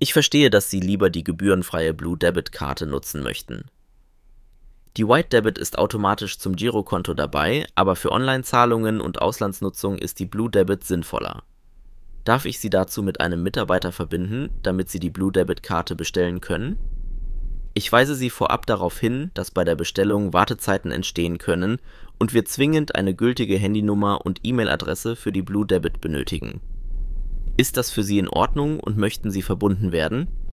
Ich verstehe, dass Sie lieber die gebührenfreie Blue Debit Karte nutzen möchten. Die White Debit ist automatisch zum Girokonto dabei, aber für Online-Zahlungen und Auslandsnutzung ist die Blue Debit sinnvoller. Darf ich Sie dazu mit einem Mitarbeiter verbinden, damit Sie die Blue Debit Karte bestellen können? Ich weise Sie vorab darauf hin, dass bei der Bestellung Wartezeiten entstehen können und wir zwingend eine gültige Handynummer und E-Mail-Adresse für die Blue Debit benötigen. Ist das für Sie in Ordnung und möchten Sie verbunden werden?